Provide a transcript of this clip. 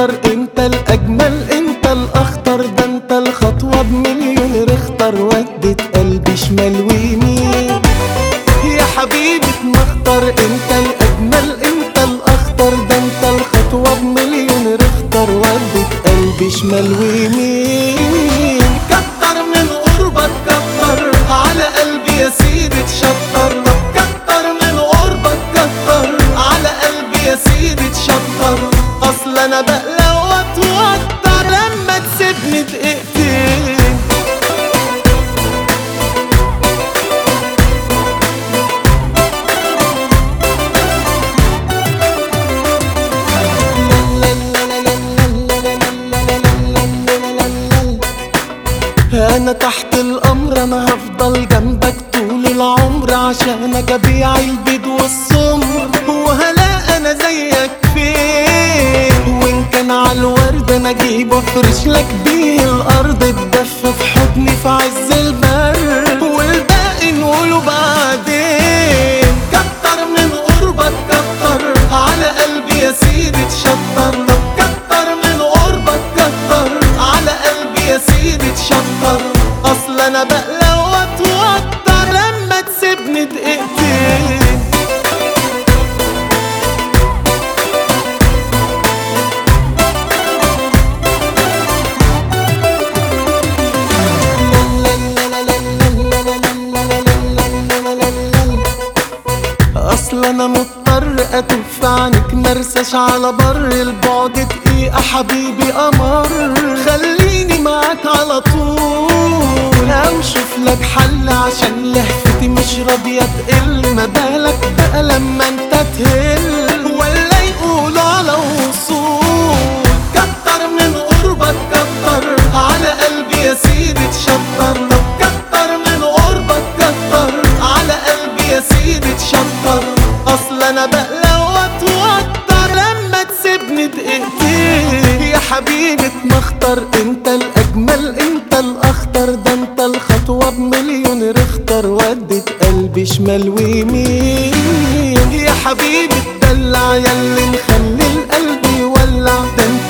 مختار، انت الاجمل انت الاخطر، ده انت الخطوة بمليون رختر، ودت قلبي شمال ويمين. يا حبيبي مختار، انت الاجمل انت الاخطر، ده انت الخطوة بمليون رختر، ودت قلبي شمال ويمين. كتر من قربك كتر على قلبي يا سيدي تشطر، كتر من قربك كتر على قلبي يا سيدي تشطر. اصل انا بقلق واتوتر لما تسيبني دقيقتين. انا تحت الامر، انا هفضل جنبك طول العمر، عشانك ابيع البيض والسمر، وهلا انا زيك فين. وان كان عالورد انا اجيب وافرش لك بيه الارض، تدفى في حضني في عز البرد، والباقي نقوله بعدين. كتر من قربك كتر على قلبي يا سيدي تشطر، كتر من قربك كتر على قلبي يا سيدي تشطر. اصل انا بقلق واتوتر لما تسيبني دقيقتين. اصل انا مضطر اتف عنك مرساش على بر البعد دقيقة حبيبي قمر، خليني معاك على طول، او شوف لك حل عشان لهفتي مش راضية تقل. ما بالك بقى لما انت تهل ولا يقولوا على وصول. كتر من قربك كتر على قلبي يا سيدي تشطر، كتر من قربك كتر على قلبي يا سيدي تشطر. اصل انا بقلق واتوتر لما تسيبني دقيقتين. يا حبيبي مختار، انت الاجمل انت الاخطر، ده انت الخطوة بمليون رختر، ودت قلبي شمال ويمين. يا حبيبي اتدلع ياللي مخلي القلب يولع، ده انت